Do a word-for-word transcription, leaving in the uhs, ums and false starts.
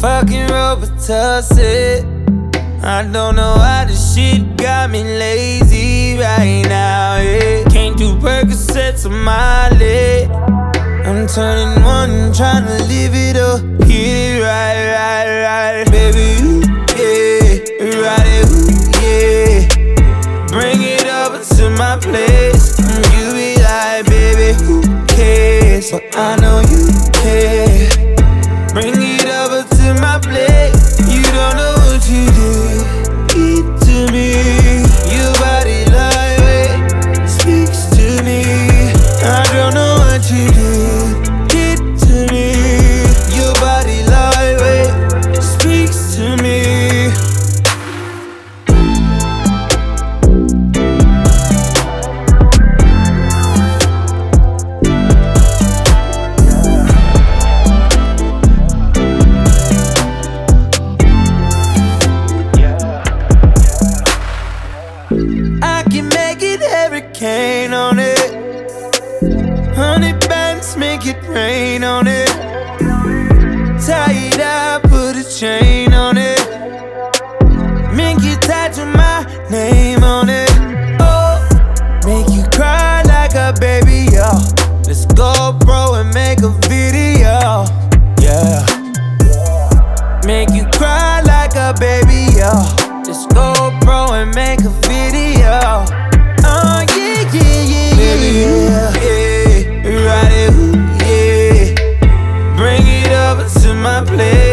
fucking Robitussin. I don't know why this shit got me lazy right now, yeah. Can't do Percocets on my leg. I'm turning one, tryna live it up. Hit it right, right, right. Baby, ooh, yeah. Ride it, ooh, yeah. Bring it over to my place. And you be like, baby, who cares? But I know you care. Bring it over to my plate. You don't know what you do. Eat to me. Your body lightweight speaks to me. I don't know what you do. Get to me. Your body lightweight speaks to me. I can make it hurricane on it. Hundred bands make it rain on it. Tie it up, put a chain on it. Make you tattoo my name on it. Oh, make you cry like a baby, yo. Let's go, bro, and make a video, yeah. Make you cry like a baby, yo. Let's go, bro, and make a video. Oh, yeah, yeah, yeah, baby, yeah, yeah. Ride it, ooh, yeah. Bring it over to my place.